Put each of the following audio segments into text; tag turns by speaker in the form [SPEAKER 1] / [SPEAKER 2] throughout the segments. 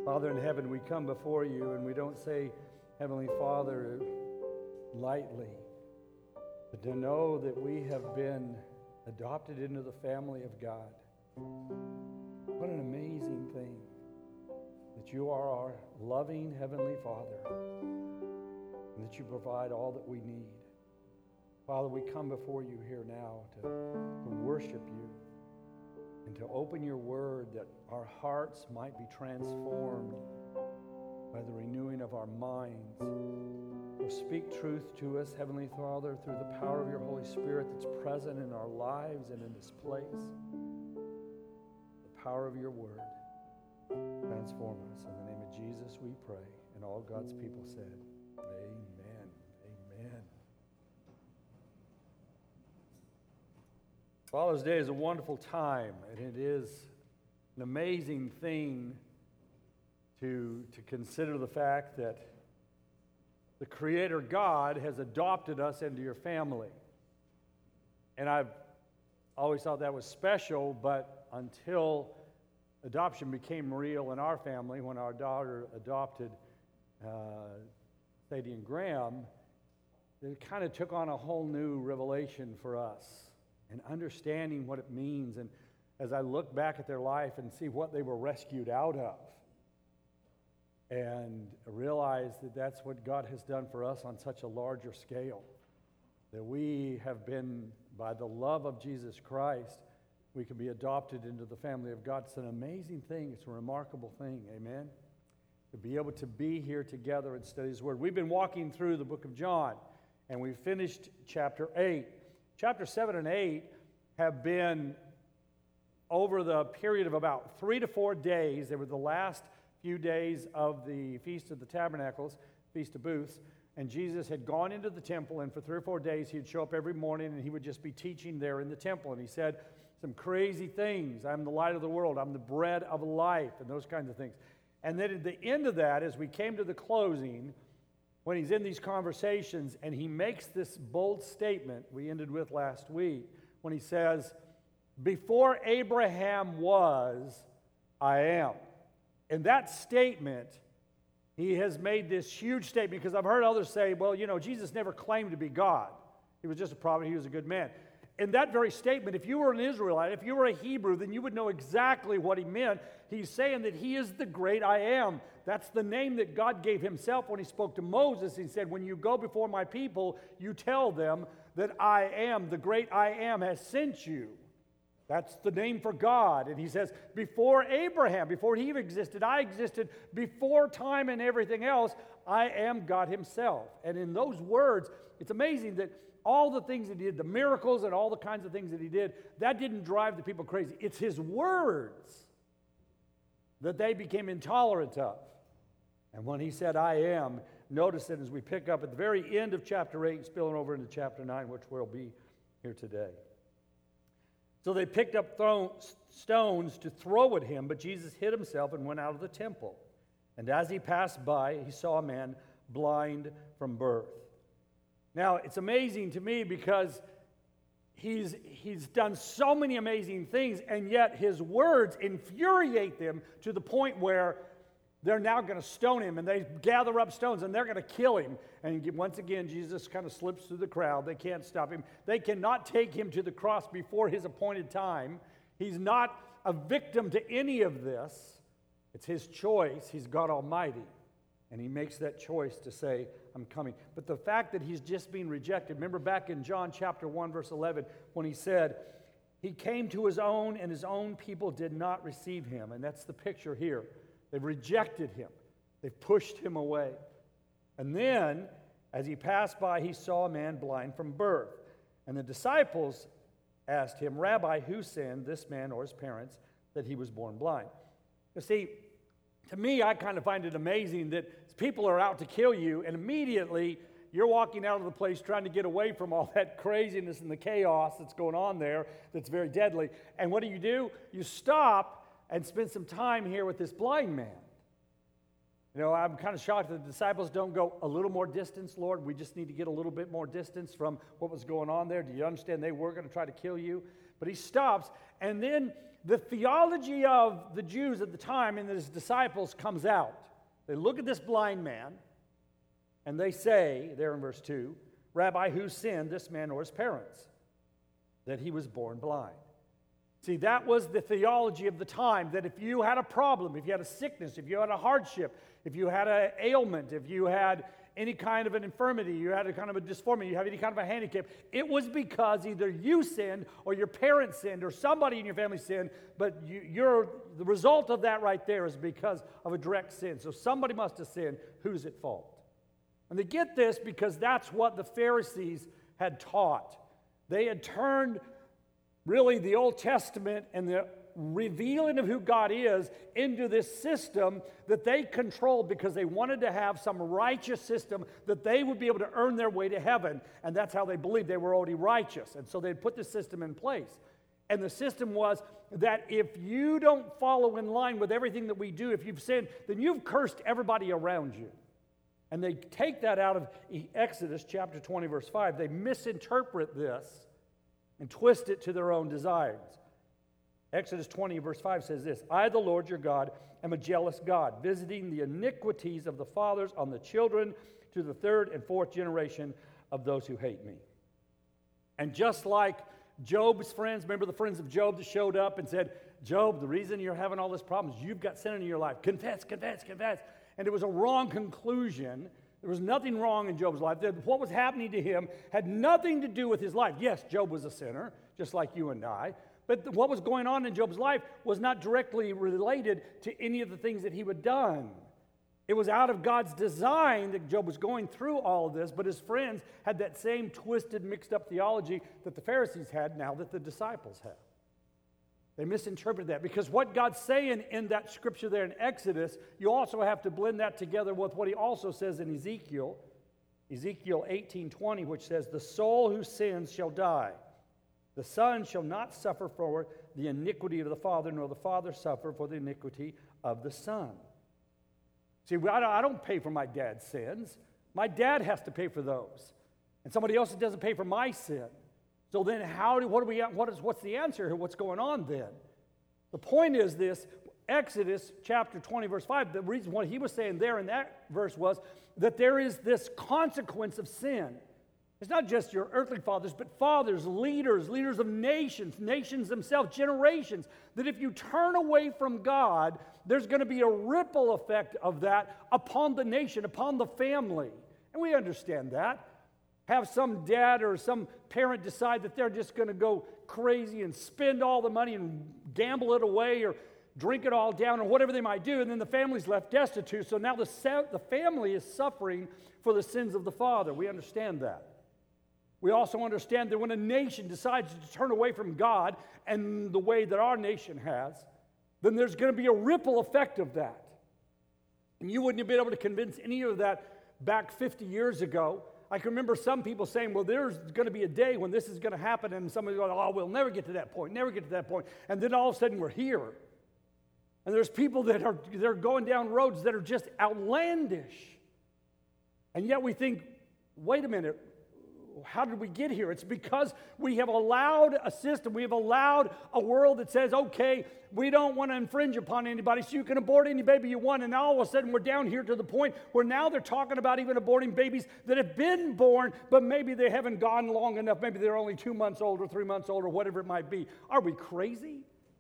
[SPEAKER 1] Father in heaven, we come before you and we don't say, Heavenly Father, lightly, but to know that we have been adopted into the family of God. What an amazing thing that you are our loving Heavenly Father and that you provide all that we need. Father, we come before you here now to worship you and to open your word that our hearts might be transformed by the renewing of our minds. So speak truth to us, Heavenly Father, through the power of your Holy Spirit that's present in our lives and in this place. The power of your word. Transform us. In the name of Jesus we pray. And all God's people said, amen. Amen. Father's Day is a wonderful time, and it is an amazing thing to consider the fact that the Creator God has adopted us into your family. And I've always thought that was special, but until adoption became real in our family, when our daughter adopted Sadie and Graham, it kind of took on a whole new revelation for us and understanding what it means. And as I look back at their life and see what they were rescued out of, and realize that that's what God has done for us on such a larger scale, that we have been, by the love of Jesus Christ, we can be adopted into the family of God. It's an amazing thing. It's a remarkable thing. Amen? To be able to be here together and study His Word. We've been walking through the book of John, and we finished chapter 8. Chapter 7 and 8 have been over the period of about 3 to 4 days. They were the last few days of the Feast of the Tabernacles, Feast of Booths, and Jesus had gone into the temple, and for 3 or 4 days he'd show up every morning and he would just be teaching there in the temple. And he said some crazy things. I'm the light of the world. I'm the bread of life, and those kinds of things. And then at the end of that, as we came to the closing, when he's in these conversations and he makes this bold statement we ended with last week, when he says, before Abraham was, I am. In that statement, he has made this huge statement, because I've heard others say, well, you know, Jesus never claimed to be God. He was just a prophet. He was a good man. In that very statement, if you were an Israelite, if you were a Hebrew, then you would know exactly what he meant. He's saying that he is the great I am. That's the name that God gave himself when he spoke to Moses. He said, when you go before my people, you tell them that I am, the great I am, has sent you. That's the name for God. And he says, before Abraham, before he existed, I existed. Before time and everything else, I am God himself. And in those words, it's amazing that all the things that he did, the miracles and all the kinds of things that he did, that didn't drive the people crazy. It's his words that they became intolerant of. And when he said, I am, notice that as we pick up at the very end of chapter 8, spilling over into chapter 9, which we'll be here today. So they picked up stones to throw at him, but Jesus hid himself and went out of the temple. And as he passed by, he saw a man blind from birth. Now, it's amazing to me because he's done so many amazing things, and yet his words infuriate them to the point where they're now going to stone him, and they gather up stones, and they're going to kill him. And once again, Jesus kind of slips through the crowd. They can't stop him. They cannot take him to the cross before his appointed time. He's not a victim to any of this. It's his choice. He's God Almighty. And he makes that choice to say, I'm coming. But the fact that he's just being rejected, remember back in John chapter 1, verse 11, when he said, he came to his own, and his own people did not receive him. And that's the picture here. They've rejected him. They've pushed him away. And then, as he passed by, he saw a man blind from birth. And the disciples asked him, Rabbi, who sinned, this man or his parents, that he was born blind? You see, to me, I kind of find it amazing that people are out to kill you, and immediately you're walking out of the place trying to get away from all that craziness and the chaos that's going on there that's very deadly. And what do? You stop and spend some time here with this blind man. You know, I'm kind of shocked that the disciples don't go a little more distance, Lord. We just need to get a little bit more distance from what was going on there. Do you understand they were going to try to kill you? But he stops, and then the theology of the Jews at the time and his disciples comes out. They look at this blind man, and they say, there in verse 2, Rabbi, who sinned, this man or his parents, that he was born blind? See, that was the theology of the time, that if you had a problem, if you had a sickness, if you had a hardship, if you had an ailment, if you had any kind of an infirmity, you had a kind of a dysphoria, you have any kind of a handicap, it was because either you sinned or your parents sinned or somebody in your family sinned, but the result of that right there is because of a direct sin. So somebody must have sinned. Who's at fault? And they get this because that's what the Pharisees had taught. They had turned really the Old Testament and the revealing of who God is into this system that they controlled because they wanted to have some righteous system that they would be able to earn their way to heaven. And that's how they believed they were already righteous. And so they'd put this system in place. And the system was that if you don't follow in line with everything that we do, if you've sinned, then you've cursed everybody around you. And they take that out of Exodus chapter 20, verse 5. They misinterpret this and twist it to their own desires. Exodus 20, verse 5 says this, I, the Lord your God, am a jealous God, visiting the iniquities of the fathers on the children to the third and fourth generation of those who hate me. And just like Job's friends, remember the friends of Job that showed up and said, Job, the reason you're having all this problem is you've got sin in your life. Confess, confess, confess. And it was a wrong conclusion. There was nothing wrong in Job's life. What was happening to him had nothing to do with his life. Yes, Job was a sinner, just like you and I. But what was going on in Job's life was not directly related to any of the things that he had done. It was out of God's design that Job was going through all of this, but his friends had that same twisted, mixed up theology that the Pharisees had now that the disciples have. They misinterpreted that because what God's saying in that scripture there in Exodus, you also have to blend that together with what he also says in Ezekiel 18:20, which says, the soul who sins shall die. The son shall not suffer for the iniquity of the father, nor the father suffer for the iniquity of the son. See, I don't pay for my dad's sins. My dad has to pay for those. And somebody else doesn't pay for my sin. So then what's the answer here? What's going on then? The point is this, Exodus chapter 20, verse 5, the reason what he was saying there in that verse was that there is this consequence of sin. It's not just your earthly fathers, but fathers, leaders of nations themselves, generations, that if you turn away from God, there's going to be a ripple effect of that upon the nation, upon the family. And we understand that. Have some dad or some parent decide that they're just going to go crazy and spend all the money and gamble it away or drink it all down or whatever they might do, and then the family's left destitute. So now the family is suffering for the sins of the father. We understand that. We also understand that when a nation decides to turn away from God and the way that our nation has, then there's going to be a ripple effect of that. And you wouldn't have been able to convince any of that back 50 years ago. I can remember some people saying, well, there's going to be a day when this is going to happen, and somebody's going, oh, we'll never get to that point, never get to that point. And then all of a sudden we're here. And there's people they're going down roads that are just outlandish. And yet we think, wait a minute, how did we get here? It's because we have allowed a system, we have allowed a world that says, okay, we don't want to infringe upon anybody, so you can abort any baby you want. And now all of a sudden we're down here to the point where now they're talking about even aborting babies that have been born, but maybe they haven't gone long enough. Maybe they're only 2 months old or 3 months old or whatever it might be. Are we crazy?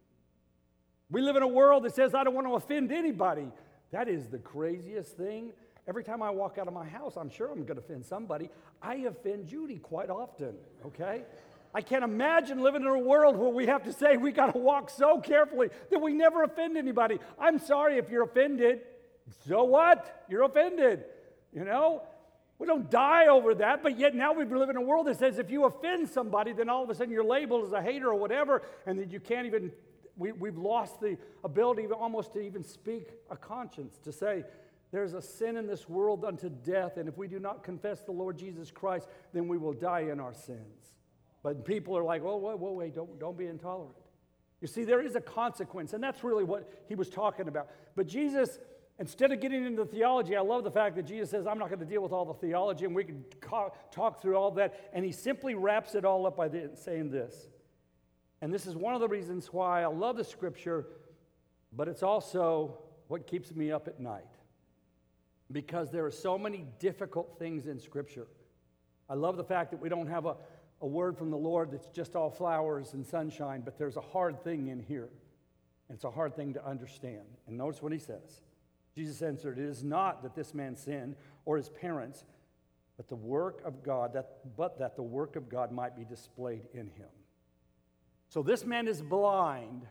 [SPEAKER 1] We live in a world that says, I don't want to offend anybody. That is the craziest thing. Every time I walk out of my house, I'm sure I'm going to offend somebody. I offend Judy quite often, okay? I can't imagine living in a world where we have to say we got to walk so carefully that we never offend anybody. I'm sorry if you're offended. So what? You're offended, you know? We don't die over that, but yet now we live in a world that says if you offend somebody, then all of a sudden you're labeled as a hater or whatever, and that you can't even, we've lost the ability almost to even speak a conscience, to say, there's a sin in this world unto death, and if we do not confess the Lord Jesus Christ, then we will die in our sins. But people are like, oh, wait, don't be intolerant. You see, there is a consequence, and that's really what he was talking about. But Jesus, instead of getting into theology, I love the fact that Jesus says, I'm not going to deal with all the theology, and we can talk through all that, and he simply wraps it all up by saying this. And this is one of the reasons why I love the Scripture, but it's also what keeps me up at night. Because there are so many difficult things in Scripture. I love the fact that we don't have a word from the Lord that's just all flowers and sunshine, but there's a hard thing in here. And it's a hard thing to understand. And notice what he says. Jesus answered, "It is not that this man sinned or his parents, but the work of God, that the work of God might be displayed in him." So this man is blind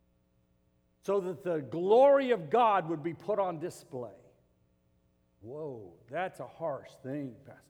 [SPEAKER 1] so that the glory of God would be put on display. Whoa, that's a harsh thing, Pastor.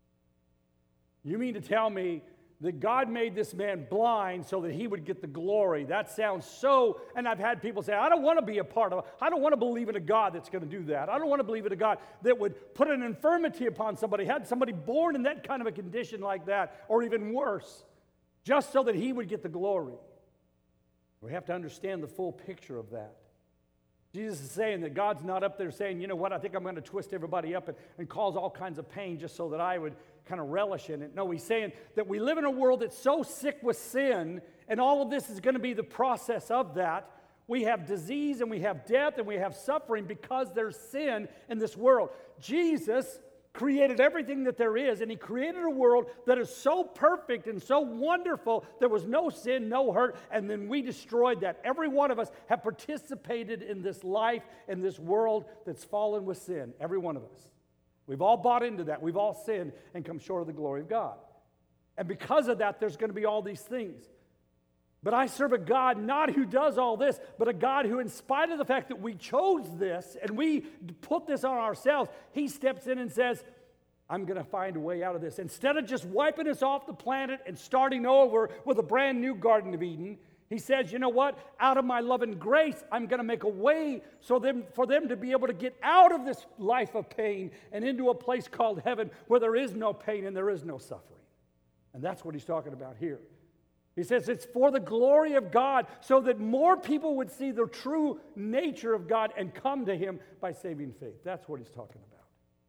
[SPEAKER 1] You mean to tell me that God made this man blind so that he would get the glory? That sounds so, and I've had people say, I don't want to be a part of it. I don't want to believe in a God that's going to do that. I don't want to believe in a God that would put an infirmity upon somebody, had somebody born in that kind of a condition like that, or even worse, just so that he would get the glory. We have to understand the full picture of that. Jesus is saying that God's not up there saying, you know what, I think I'm going to twist everybody up and cause all kinds of pain just so that I would kind of relish in it. No, he's saying that we live in a world that's so sick with sin, and all of this is going to be the process of that. We have disease and we have death and we have suffering because there's sin in this world. Jesus created everything that there is, and he created a world that is so perfect and so wonderful. There was no sin, no hurt, and then we destroyed that. Every one of us have participated in this life, in this world that's fallen with sin. Every one of us. We've all bought into that. We've all sinned and come short of the glory of God. And because of that, there's going to be all these things. But I serve a God not who does all this, but a God who, in spite of the fact that we chose this and we put this on ourselves, he steps in and says, I'm going to find a way out of this. Instead of just wiping us off the planet and starting over with a brand new Garden of Eden, he says, you know what? Out of my love and grace, I'm going to make a way for them to be able to get out of this life of pain and into a place called heaven where there is no pain and there is no suffering. And that's what he's talking about here. He says it's for the glory of God so that more people would see the true nature of God and come to him by saving faith. That's what he's talking about.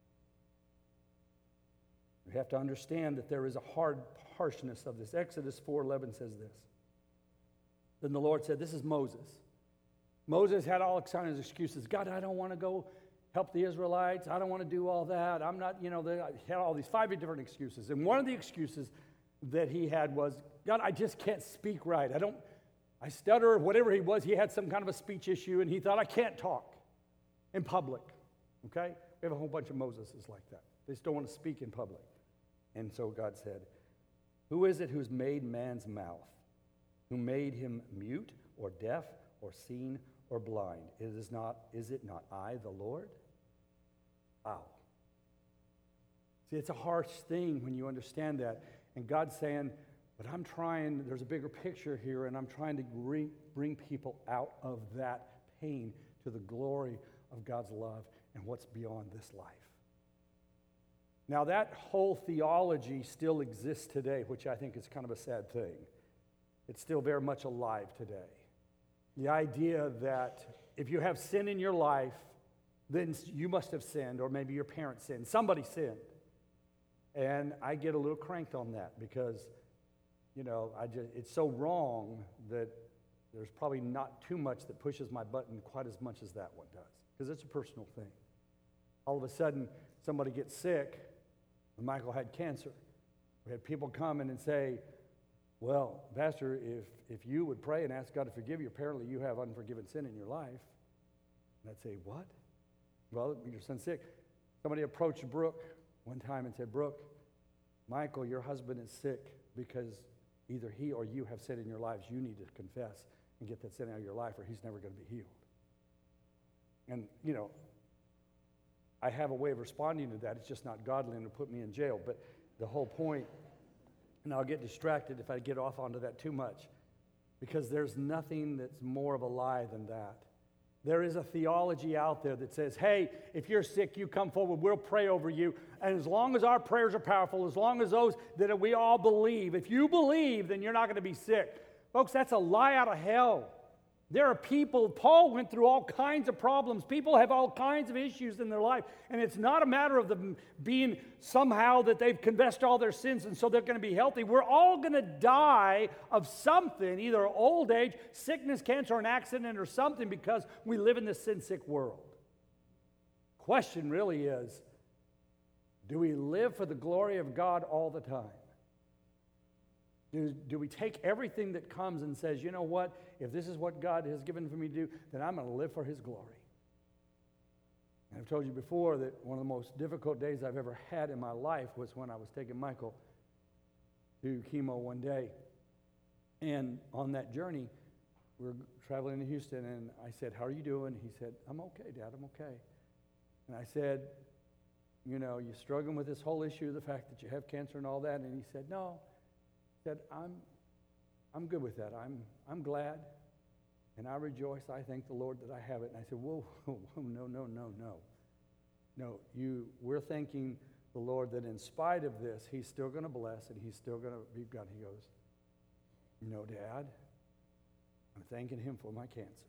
[SPEAKER 1] We have to understand that there is a harshness of this. Exodus 4:11 says this. Then the Lord said, this is Moses. Moses had all kinds of excuses. God, I don't want to go help the Israelites. I don't want to do all that. I'm not, he had all these 5 different excuses. And one of the excuses that he had was, God, I just can't speak right. I stutter, or whatever he was. He had some kind of a speech issue, and he thought, I can't talk in public. Okay? We have a whole bunch of Moseses like that. They just don't want to speak in public. And so God said, who is it who's made man's mouth? Who made him mute or deaf or seen or blind? Is it not I, the Lord? Wow. See, it's a harsh thing when you understand that. And God's saying, but there's a bigger picture here, and I'm trying to bring people out of that pain to the glory of God's love and what's beyond this life. Now, that whole theology still exists today, which I think is kind of a sad thing. It's still very much alive today. The idea that if you have sin in your life, then you must have sinned, or maybe your parents sinned. Somebody sinned. And I get a little cranked on that because, it's so wrong that there's probably not too much that pushes my button quite as much as that one does, because it's a personal thing. All of a sudden, somebody gets sick. When Michael had cancer, we had people come in and say, well, Pastor, if you would pray and ask God to forgive you, apparently you have unforgiven sin in your life. And I'd say, what? Well, your son's sick. Somebody approached Brooke one time and said, Brooke, Michael, your husband is sick because either he or you have sin in your lives. You need to confess and get that sin out of your life, or he's never going to be healed. And, I have a way of responding to that. It's just not godly and to put me in jail. But the whole point, and I'll get distracted if I get off onto that too much, because there's nothing that's more of a lie than that. There is a theology out there that says, hey, if you're sick, you come forward, we'll pray over you. And as long as our prayers are powerful, as long as those that we all believe, if you believe, then you're not going to be sick. Folks, that's a lie out of hell. There are people, Paul went through all kinds of problems. People have all kinds of issues in their life. And it's not a matter of them being somehow that they've confessed all their sins and so they're going to be healthy. We're all going to die of something, either old age, sickness, cancer, or an accident or something, because we live in this sin-sick world. Question really is, do we live for the glory of God all the time? Do we take everything that comes and says, you know what, if this is what God has given for me to do, then I'm going to live for His glory. And I've told you before that one of the most difficult days I've ever had in my life was when I was taking Michael to chemo one day. And on that journey, we were traveling to Houston, and I said, how are you doing? He said, I'm okay, Dad, I'm okay. And I said, you know, you struggling with this whole issue of the fact that you have cancer and all that? And he said, no. He said, I'm good with that. I'm glad, and I rejoice. I thank the Lord that I have it. And I said, whoa, no. We're thanking the Lord that in spite of this, He's still going to bless and He's still going to be God. He goes, no, Dad, I'm thanking Him for my cancer.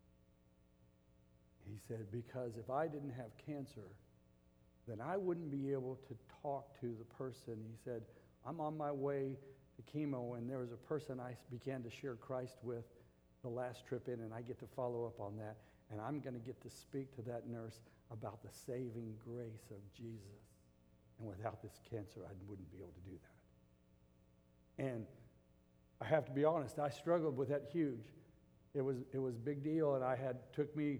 [SPEAKER 1] He said, because if I didn't have cancer, then I wouldn't be able to talk to the person. He said, I'm on my way to chemo, and there was a person I began to share Christ with the last trip in, and I get to follow up on that, and I'm going to get to speak to that nurse about the saving grace of Jesus. And without this cancer, I wouldn't be able to do that. And I have to be honest, I struggled with that huge. It was a big deal, and took me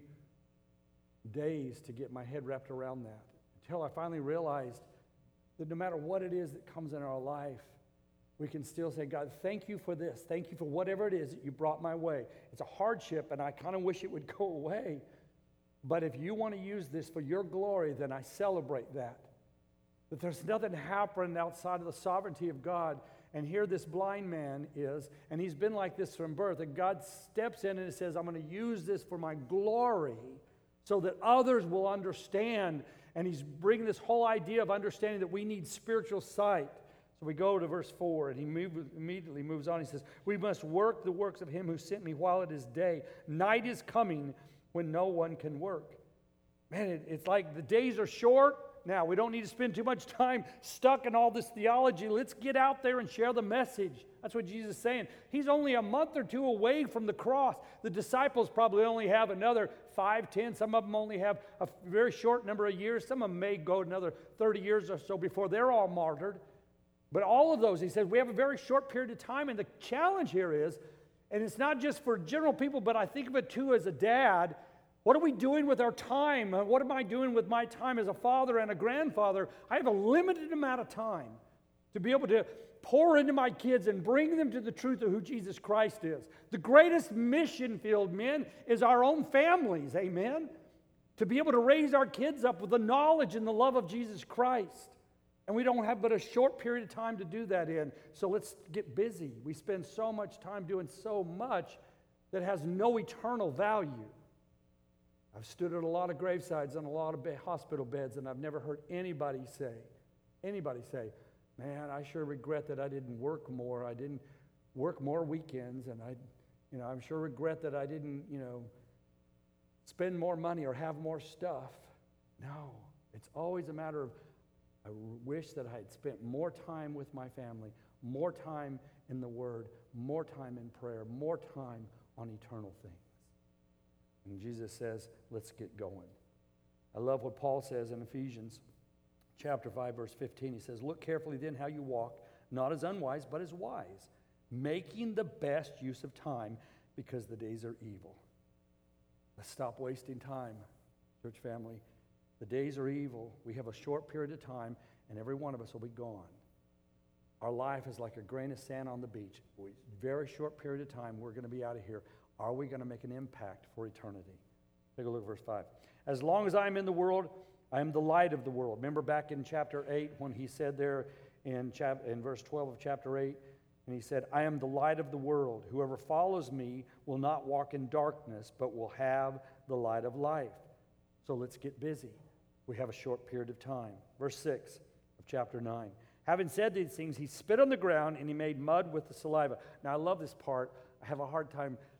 [SPEAKER 1] days to get my head wrapped around that, until I finally realized that no matter what it is that comes in our life, we can still say, God, thank you for this. Thank you for whatever it is that you brought my way. It's a hardship, and I kind of wish it would go away. But if you want to use this for your glory, then I celebrate that. That there's nothing happening outside of the sovereignty of God. And here this blind man is, and he's been like this from birth. And God steps in and says, I'm going to use this for my glory so that others will understand. And he's bringing this whole idea of understanding that we need spiritual sight. So we go to verse 4, and he immediately moves on. He says, we must work the works of Him who sent me while it is day. Night is coming when no one can work. Man, it's like the days are short. Now, we don't need to spend too much time stuck in all this theology. Let's get out there and share the message. That's what Jesus is saying. He's only a month or two away from the cross. The disciples probably only have another 5, 10. Some of them only have a very short number of years. Some of them may go another 30 years or so before they're all martyred. But all of those, he says, we have a very short period of time. And the challenge here is, and it's not just for general people, but I think of it too as a dad. What are we doing with our time? What am I doing with my time as a father and a grandfather? I have a limited amount of time to be able to pour into my kids and bring them to the truth of who Jesus Christ is. The greatest mission field, men, is our own families, amen? To be able to raise our kids up with the knowledge and the love of Jesus Christ. And we don't have but a short period of time to do that in. So let's get busy. We spend so much time doing so much that has no eternal value. I've stood at a lot of gravesides on a lot of hospital beds, and I've never heard anybody say, man, I sure regret that I didn't work more. I didn't work more weekends, and I'm sure regret that I didn't, spend more money or have more stuff. No, it's always a matter of, I wish that I had spent more time with my family, more time in the Word, more time in prayer, more time on eternal things. And Jesus says, let's get going. I love what Paul says in Ephesians chapter 5, verse 15. He says, look carefully then how you walk, not as unwise, but as wise, making the best use of time, because the days are evil. Let's stop wasting time, church family. The days are evil. We have a short period of time, and every one of us will be gone. Our life is like a grain of sand on the beach. Very short period of time, we're going to be out of here. Are we going to make an impact for eternity? Take a look at verse 5. As long as I am in the world, I am the light of the world. Remember back in chapter 8 when he said there in verse 12 of chapter 8, and he said, I am the light of the world. Whoever follows me will not walk in darkness, but will have the light of life. So let's get busy. We have a short period of time. Verse 6 of chapter 9. Having said these things, he spit on the ground and he made mud with the saliva. Now, I love this part. I have a hard time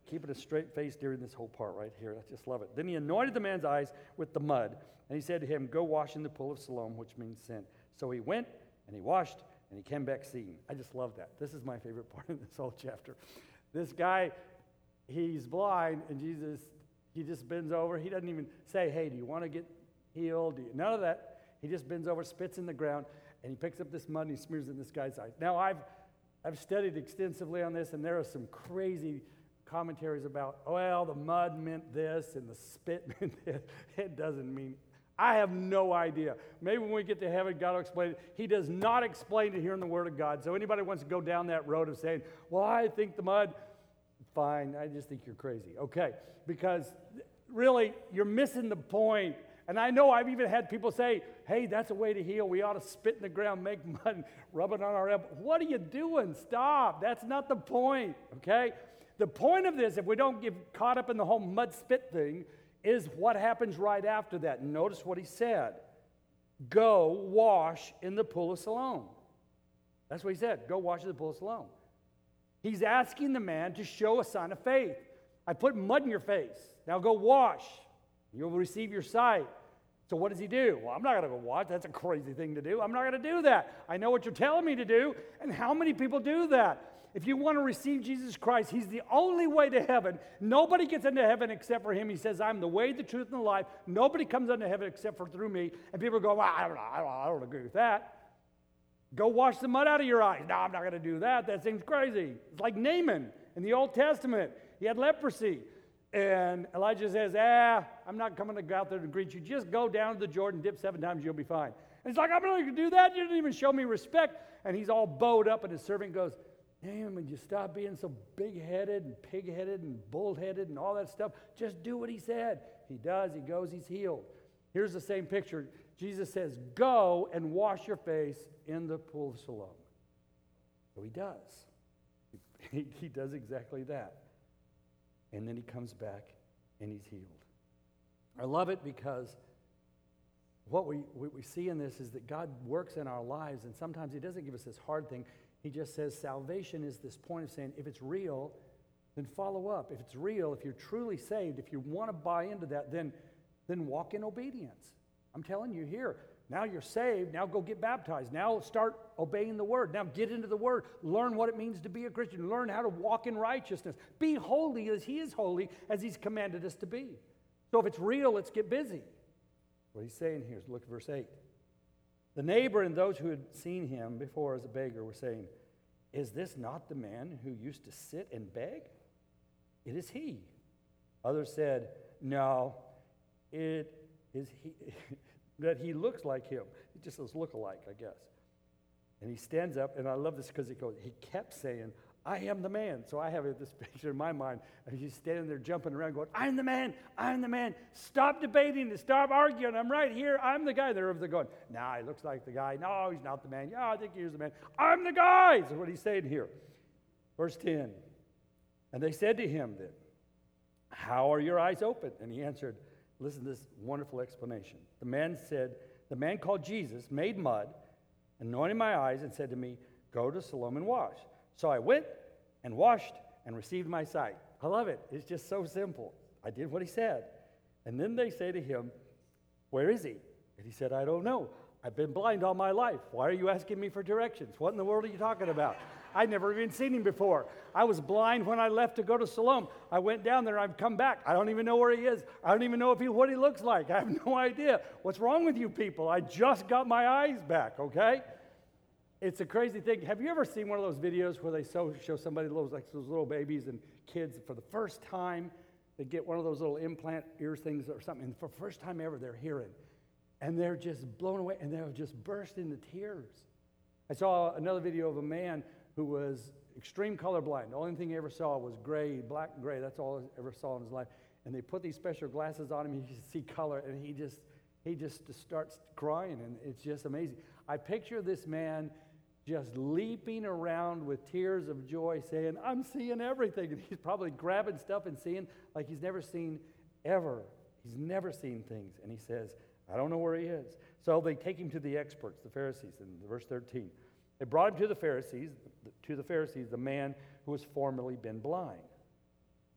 [SPEAKER 1] keeping a straight face during this whole part right here. I just love it. Then he anointed the man's eyes with the mud, and he said to him, go wash in the pool of Siloam, which means sent. So he went, and he washed, and he came back seeing. I just love that. This is my favorite part of this whole chapter. This guy, he's blind, and Jesus, he just bends over. He doesn't even say, hey, do you want to get healed? None of that. He just bends over, spits in the ground, and he picks up this mud, and he smears it in this guy's eyes. Now, I've studied extensively on this, and there are some crazy commentaries about, well, the mud meant this, and the spit meant this. It doesn't mean, I have no idea. Maybe when we get to heaven, God will explain it. He does not explain it here in the Word of God. So anybody wants to go down that road of saying, well, I think the mud, fine, I just think you're crazy. Okay, because really, you're missing the point. And I know I've even had people say, hey, that's a way to heal. We ought to spit in the ground, make mud, and rub it on our elbow. What are you doing? Stop. That's not the point, okay? The point of this, if we don't get caught up in the whole mud spit thing, is what happens right after that. Notice what he said. Go wash in the pool of Siloam. That's what he said. Go wash in the pool of Siloam. He's asking the man to show a sign of faith. I put mud in your face. Now go wash. You'll receive your sight. So what does he do? Well, I'm not going to go wash. That's a crazy thing to do. I'm not going to do that. I know what you're telling me to do. And how many people do that? If you want to receive Jesus Christ, he's the only way to heaven. Nobody gets into heaven except for him. He says, I'm the way, the truth, and the life. Nobody comes into heaven except for through me. And people go, well, I don't agree with that. Go wash the mud out of your eyes. No, I'm not going to do that. That seems crazy. It's like Naaman in the Old Testament. He had leprosy. And Elijah says, I'm not coming to go out there to greet you. Just go down to the Jordan, dip 7 times, you'll be fine. And it's like, I'm not going to do that. You didn't even show me respect. And he's all bowed up, and his servant goes, damn, would you stop being so big-headed and pig-headed and bull-headed and all that stuff? Just do what he said. He does. He goes. He's healed. Here's the same picture. Jesus says, go and wash your face in the pool of Siloam. So he does. He does exactly that. And then he comes back and he's healed. I love it because what we see in this is that God works in our lives, and sometimes he doesn't give us this hard thing. He just says salvation is this point of saying, if it's real, then follow up. If it's real, if you're truly saved, if you want to buy into that, then walk in obedience. I'm telling you here, now you're saved, now go get baptized. Now start obeying the word. Now get into the word. Learn what it means to be a Christian. Learn how to walk in righteousness. Be holy as he is holy, as he's commanded us to be. So if it's real, let's get busy. What he's saying here is, look at verse 8. The neighbor and those who had seen him before as a beggar were saying, is this not the man who used to sit and beg? It is he. Others said, no, it is he. That he looks like him. He just does look alike, I guess. And he stands up, and I love this because he kept saying, I am the man. So I have this picture in my mind, and he's standing there jumping around going, I'm the man, I'm the man. Stop debating and stop arguing. I'm right here. I'm the guy. They're going, nah, he looks like the guy. No, he's not the man. Yeah, I think he's the man. I'm the guy. That's what he's saying here. Verse 10. And they said to him then, how are your eyes open? And he answered, listen to this wonderful explanation. The man called Jesus made mud, anointed my eyes, and said to me, go to Siloam and wash. So I went and washed and received my sight. I love it. It's just so simple. I did what he said. And then they say to him, where is he? And he said, I don't know. I've been blind all my life. Why are you asking me for directions? What in the world are you talking about? I'd never even seen him before. I was blind when I left to go to Siloam. I went down there. I've come back. I don't even know where he is. I don't even know what he looks like. I have no idea. What's wrong with you people? I just got my eyes back, okay? It's a crazy thing. Have you ever seen one of those videos where they show somebody, those little babies and kids for the first time, they get one of those little implant ear things or something, and for the first time ever, they're hearing. And they're just blown away, and they'll just burst into tears. I saw another video of a man who was extreme colorblind. The only thing he ever saw was gray, black and gray. That's all he ever saw in his life. And they put these special glasses on him. He could see color, and he just starts crying, and it's just amazing. I picture this man just leaping around with tears of joy, saying, I'm seeing everything. And he's probably grabbing stuff and seeing like he's never seen ever. He's never seen things. And he says, I don't know where he is. So they take him to the experts, the Pharisees, in verse 13. They brought him to the Pharisees, the man who has formerly been blind.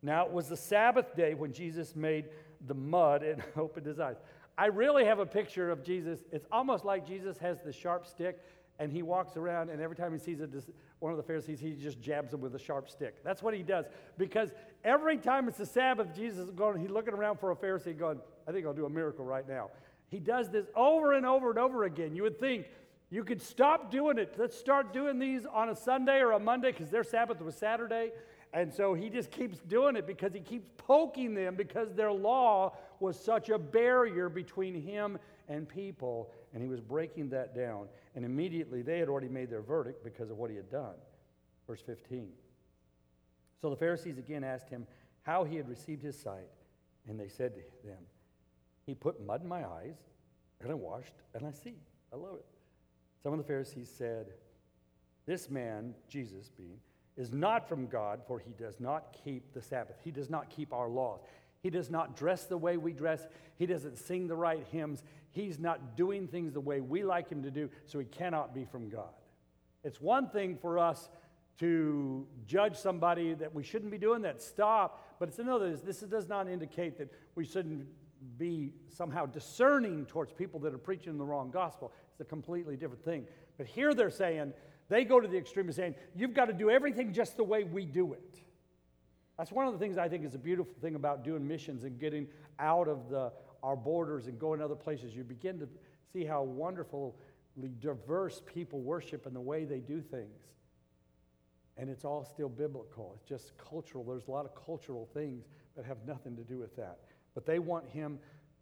[SPEAKER 1] Now it was the Sabbath day when Jesus made the mud and opened his eyes. I really have a picture of Jesus. It's almost like Jesus has the sharp stick, and he walks around, and every time he sees one of the Pharisees, he just jabs him with a sharp stick. That's what he does. Because every time it's the Sabbath, Jesus is going, he's looking around for a Pharisee going, I think I'll do a miracle right now. He does this over and over and over again. You would think, you could stop doing it. Let's start doing these on a Sunday or a Monday, because their Sabbath was Saturday. And so he just keeps doing it because he keeps poking them, because their law was such a barrier between him and people, and he was breaking that down. And immediately they had already made their verdict because of what he had done. Verse 15. So the Pharisees again asked him how he had received his sight, and they said to them, he put mud in my eyes, and I washed, and I see. I love it. Some of the Pharisees said, this man, Jesus being, is not from God, for he does not keep the Sabbath. He does not keep our laws. He does not dress the way we dress. He doesn't sing the right hymns. He's not doing things the way we like him to do, so he cannot be from God. It's one thing for us to judge somebody that we shouldn't be doing that, stop, but it's another, this does not indicate that we shouldn't be somehow discerning towards people that are preaching the wrong gospel. It's a completely different thing. But here they're saying, they go to the extreme of saying, you've got to do everything just the way we do it. That's one of the things I think is a beautiful thing about doing missions and getting out of our borders and going other places. You begin to see how wonderfully diverse people worship and the way they do things. And it's all still biblical. It's just cultural. There's a lot of cultural things that have nothing to do with that. But they want him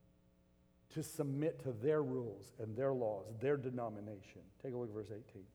[SPEAKER 1] to submit to their rules and their laws, their denomination. Take a look at verse 18.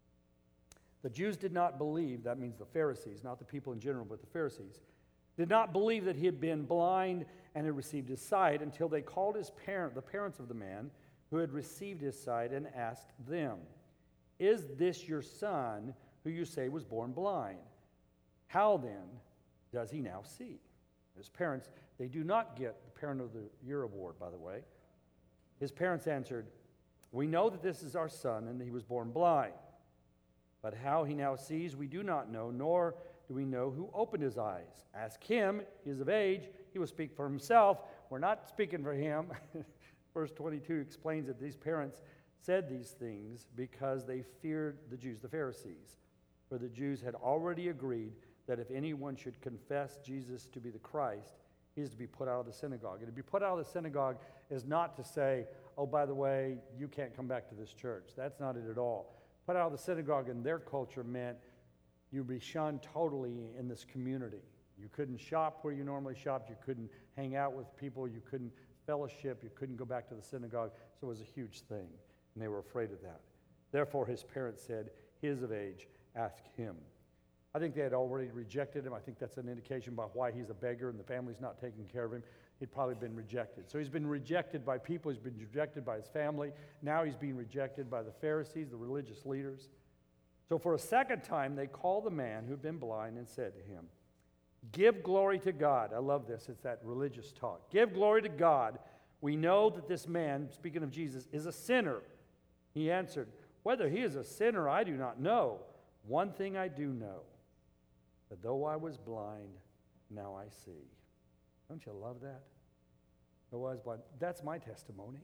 [SPEAKER 1] The Jews did not believe, that means the Pharisees, not the people in general, but the Pharisees, did not believe that he had been blind and had received his sight until they called the parents of the man who had received his sight, and asked them, is this your son who you say was born blind? How then does he now see? His parents, they do not get the Parent of the Year award, by the way. His parents answered, we know that this is our son and that he was born blind. But how he now sees, we do not know, nor do we know who opened his eyes. Ask him, he is of age, he will speak for himself. We're not speaking for him. Verse 22 explains that these parents said these things because they feared the Jews, the Pharisees. For the Jews had already agreed that if anyone should confess Jesus to be the Christ, he is to be put out of the synagogue. And to be put out of the synagogue is not to say, oh, by the way, you can't come back to this church. That's not it at all. Put out of the synagogue in their culture meant you'd be shunned totally in this community. You couldn't shop where you normally shopped. You couldn't hang out with people. You couldn't fellowship. You couldn't go back to the synagogue. So it was a huge thing, and they were afraid of that. Therefore, his parents said, he is of age, ask him. I think they had already rejected him. I think that's an indication about why he's a beggar and the family's not taking care of him. He'd probably been rejected. So he's been rejected by people. He's been rejected by his family. Now he's being rejected by the Pharisees, the religious leaders. So for a second time, they called the man who'd been blind and said to him, give glory to God. I love this. It's that religious talk. Give glory to God. We know that this man, speaking of Jesus, is a sinner. He answered, whether he is a sinner, I do not know. One thing I do know, that though I was blind, now I see. Don't you love that? Though I was blind. That's my testimony.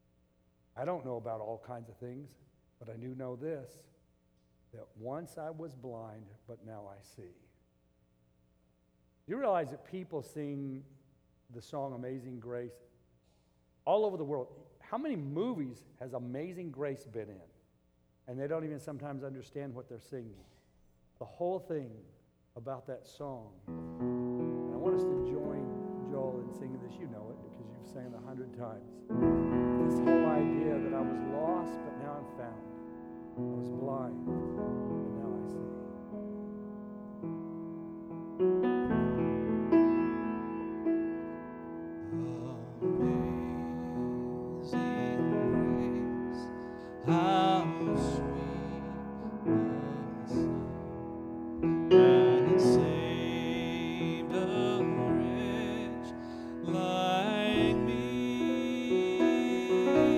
[SPEAKER 1] I don't know about all kinds of things, but I do know this, that once I was blind, but now I see. You realize that people sing the song Amazing Grace all over the world. How many movies has Amazing Grace been in? And they don't even sometimes understand what they're singing. The whole thing about that song. And I want us to join Joel in singing this. You know it because you've sang it 100 times. This whole idea that I was lost, but now I'm found. I was blind, but now I see.
[SPEAKER 2] Like me.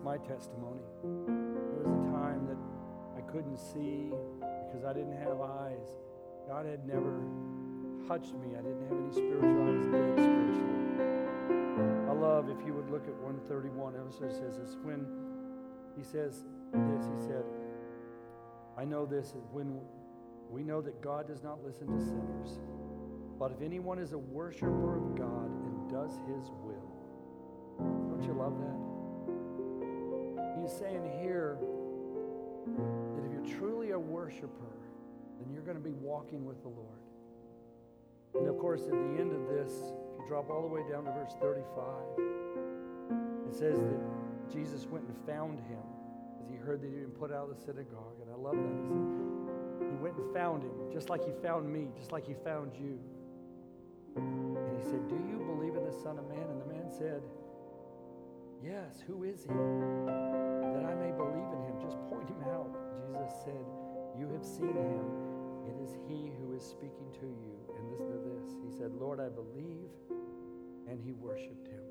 [SPEAKER 1] my testimony. There was a time that I couldn't see because I didn't have eyes. God had never touched me. I didn't have any spiritual eyes, dead spiritually. I love, if you would look at 131, it also says this, when he says this, he said, I know this, when we know that God does not listen to sinners, but if anyone is a worshiper of God and does his will. Don't you love that? He's saying here that if you're truly a worshiper, then you're going to be walking with the Lord. And of course, at the end of this, if you drop all the way down to verse 35, it says that Jesus went and found him as he heard that he'd been put out of the synagogue. And I love that. He said, he went and found him, just like he found me, just like he found you. And he said, do you believe in the Son of Man? And the man said, yes, who is he? That I may believe in him. Just point him out. Jesus said, you have seen him. It is he who is speaking to you. And listen to this. He said, Lord, I believe. And he worshiped him.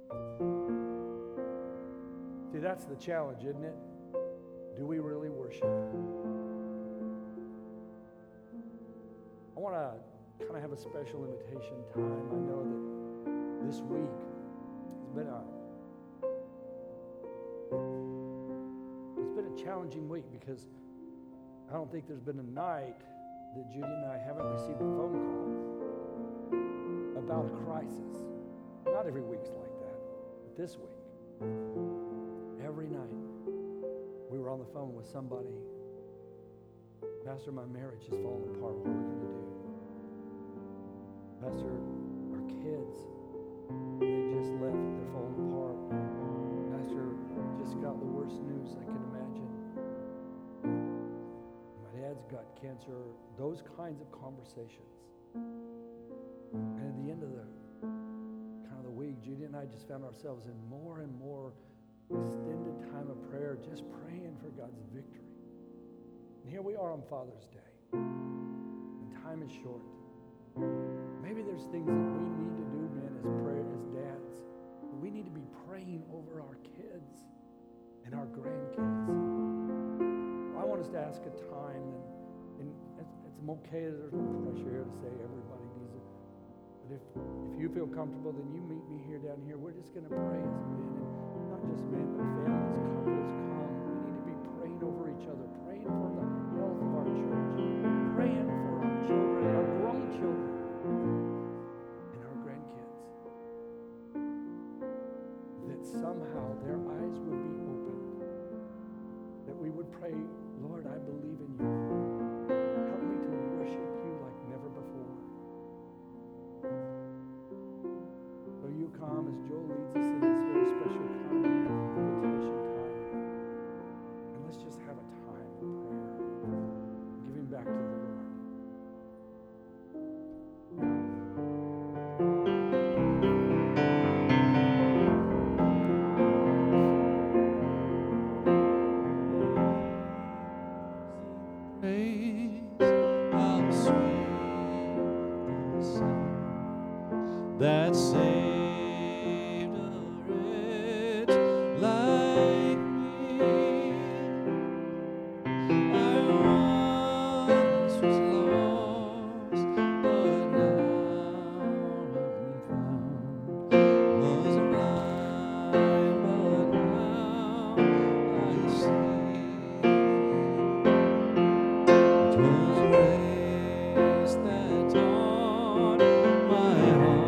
[SPEAKER 1] See, that's the challenge, isn't it? Do we really worship? I want to kind of have a special invitation time. I know that this week it's been a challenging week because I don't think there's been a night that Judy and I haven't received a phone call about a crisis. Not every week's like that, but this week, every night, we were on the phone with somebody. Pastor, my marriage has fallen apart. What are we going to do? Pastor, our kids, they just left. They're falling apart. Pastor, just got the worst news I can imagine. My dad's got cancer. Those kinds of conversations. And at the end of the week, Judy and I just found ourselves in more and more extended time of prayer, just praying for God's victory. And here we are on Father's Day, and time is short. Maybe there's things that we need to do, man, as dads. We need to be praying over our kids and our grandkids. I want us to ask a time, and it's okay, there's no pressure here to say everybody needs it. But if you feel comfortable, then you meet me here down here. We're just going to pray as men, and not just men, but families, couples, come. We need to be praying over each other, praying for the health of our church, praying for our children, our grown children, and our grandkids. That somehow their eyes would be opened, that we would pray, Lord, I believe in you. Help me to worship you like never before. So you come as Joel leads us in this very special time, invitation time. And let's just have a time of prayer, giving back to the Lord.
[SPEAKER 2] That saved a wretch like me. I once was lost, but now I'm found. Was blind, but now I see. It was grace that taught my heart.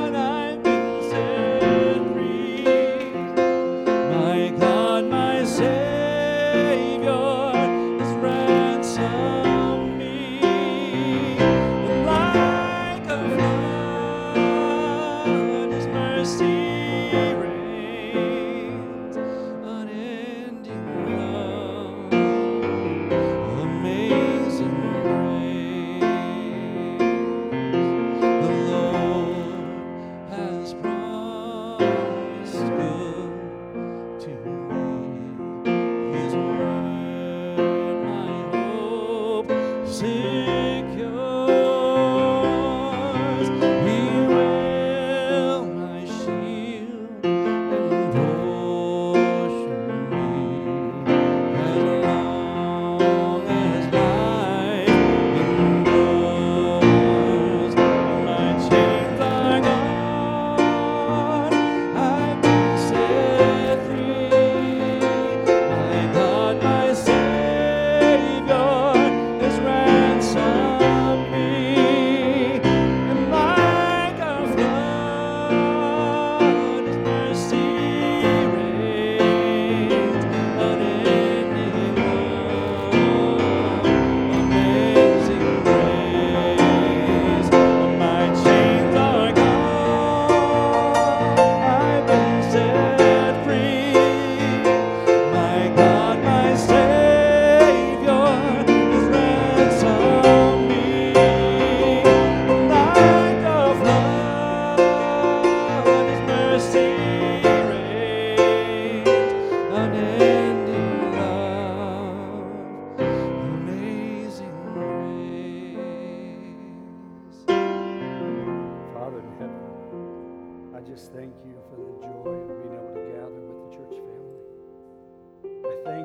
[SPEAKER 2] My God, my Savior.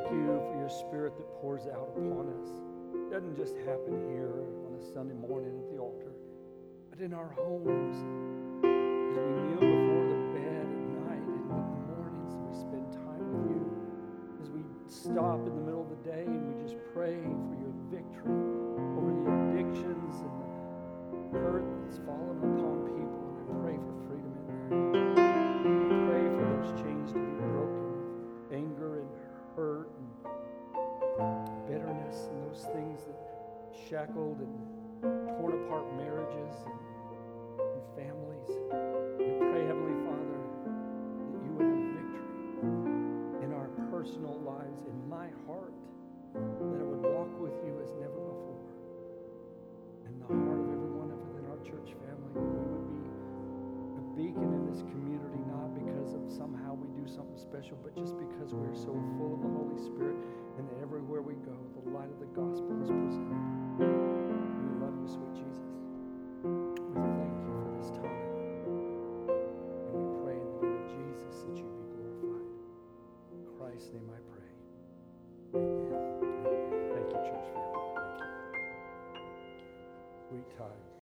[SPEAKER 1] you for your Spirit that pours out upon us. It doesn't just happen here on a Sunday morning at the altar, but in our homes, as we kneel before the bed at night and in the mornings, we spend time with you. As we stop in the middle of the day and we just pray for your victory over the addictions and the hurt that's fallen upon people, and I pray for freedom in that. I pray for those chains to be broken, anger and hurt and bitterness and those things that shackled and torn apart marriages and families. We pray, Heavenly Father, that you would have victory in our personal lives, in my heart, that I would walk with you as never before. In the heart of everyone within our church family, that we would be a beacon in this community, not because of somehow we do something special, but just because we're so full of the Holy Spirit, and that everywhere we go, the light of the gospel is presented. We love you, sweet Jesus.